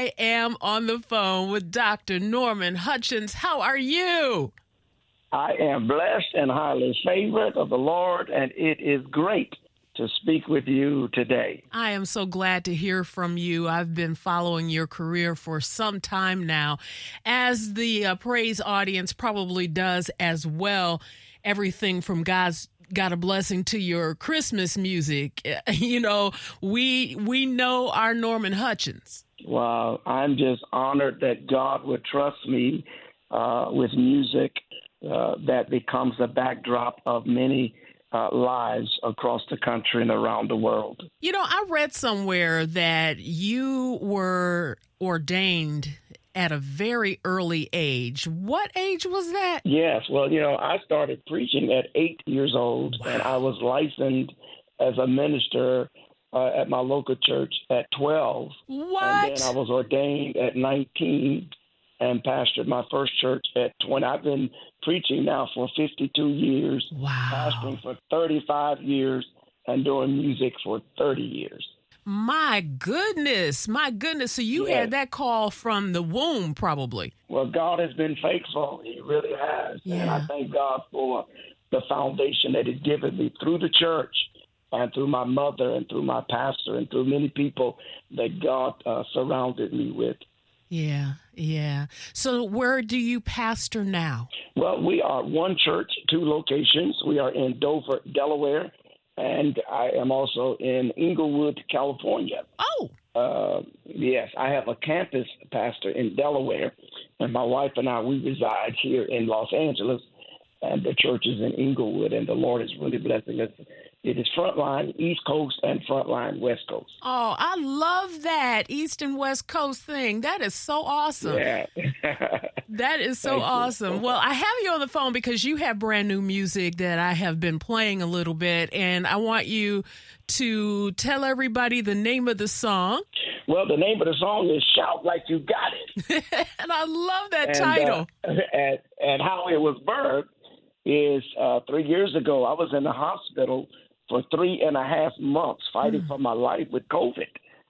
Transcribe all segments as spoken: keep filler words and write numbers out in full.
I am on the phone with Doctor Norman Hutchins. How are you? I am blessed and highly favored of the Lord, and it is great to speak with you today. I am so glad to hear from you. I've been following your career for some time now, as the uh, praise audience probably does as well. Everything from God's Got a Blessing to your Christmas music. You know, we we know our Norman Hutchins. Well, I'm just honored that God would trust me uh, with music uh, that becomes the backdrop of many Uh, lives across the country and around the world. You know, I read somewhere that you were ordained at a very early age. What age was that? Yes. Well, you know, I started preaching at eight years old, Wow. and I was licensed as a minister uh, at my local church at twelve. What? And then I was ordained at nineteen and pastored my first church at twenty. I've been preaching now for fifty-two years, Wow. pastoring for thirty-five years, and doing music for thirty years. My goodness. My goodness. So you Yes. had that call from the womb, probably. Well, God has been faithful. He really has. And I Yeah. thank God for the foundation that He's given me through the church and through my mother and through my pastor and through many people that God uh, surrounded me with. Yeah. Yeah. So where do you pastor now? Well, we are one church, two locations. We are in Dover, Delaware, and I am also in Inglewood, California. Oh. Uh, yes, I have a campus pastor in Delaware, and my wife and I, we reside here in Los Angeles, and the church is in Inglewood, and the Lord is really blessing us. It is Frontline East Coast and Frontline West Coast. Oh, I love that East and West Coast thing. That is so awesome. Yeah. That is so Thank you. awesome. Well, I have you on the phone because you have brand new music that I have been playing a little bit, and I want you to tell everybody the name of the song. Well, the name of the song is Shout Like You Got It. And I love that and, title. Uh, and, and how it was birthed is uh, three years ago, I was in the hospital for three and a half months fighting mm. for my life with COVID.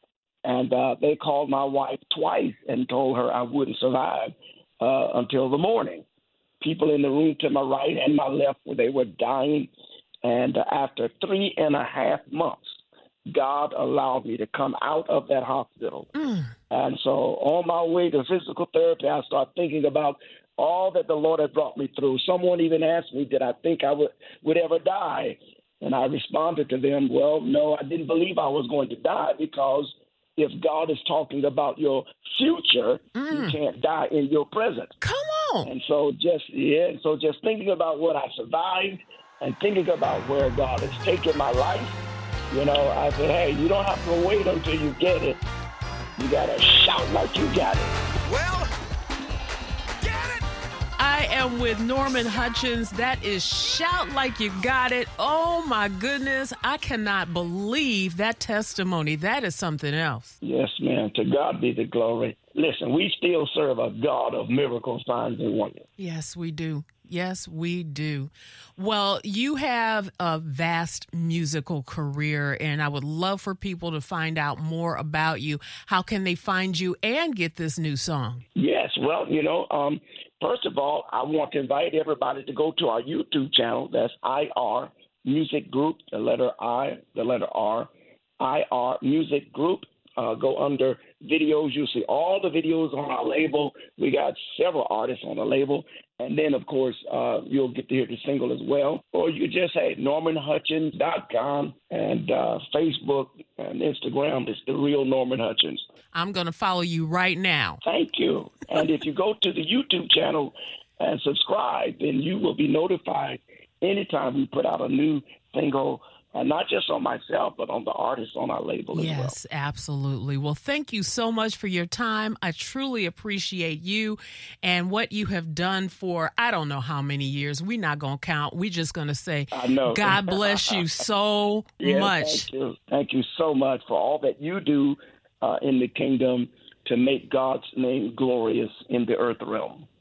And uh, they called my wife twice and told her I wouldn't survive uh, until the morning. People in the room to my right and my left, they were dying. And uh, after three and a half months, God allowed me to come out of that hospital. Mm. And so on my way to physical therapy, I started thinking about all that the Lord had brought me through. Someone even asked me, did I think I would, would ever die? And I responded to them, well, no, I didn't believe I was going to die, because if God is talking about your future, mm. you can't die in your present. Come on. And so just, yeah, so just thinking about what I survived and thinking about where God has taken my life, you know, I said, hey, you don't have to wait until you get it. You got to shout like you got it. Well, I am with Norman Hutchins. That is Shout Like You Got It. Oh, my goodness. I cannot believe that testimony. That is something else. Yes, ma'am. To God be the glory. Listen, we still serve a God of miracles, signs, and wonders. Yes, we do. Yes, we do. Well, you have a vast musical career, and I would love for people to find out more about you. How can they find you and get this new song? Yes, well, you know, um, first of all, I want to invite everybody to go to our YouTube channel. That's I R Music Group, the letter I, the letter R, I R Music Group. Uh, go under videos. You'll see all the videos on our label. We got several artists on the label. And then, of course, uh, you'll get to hear the single as well. Or you just say norman hutchins dot com, and uh, Facebook and Instagram is The Real Norman Hutchins. I'm going to follow you right now. Thank you. And if you go to the YouTube channel and subscribe, then you will be notified anytime we put out a new single. And not just on myself, but on the artists on our label as well. Yes, absolutely. Well, thank you so much for your time. I truly appreciate you and what you have done for, I don't know how many years. We're not going to count. We're just going to say, I know. God bless you so yes, much. Thank you. Thank you so much for all that you do uh, in the kingdom to make God's name glorious in the earth realm.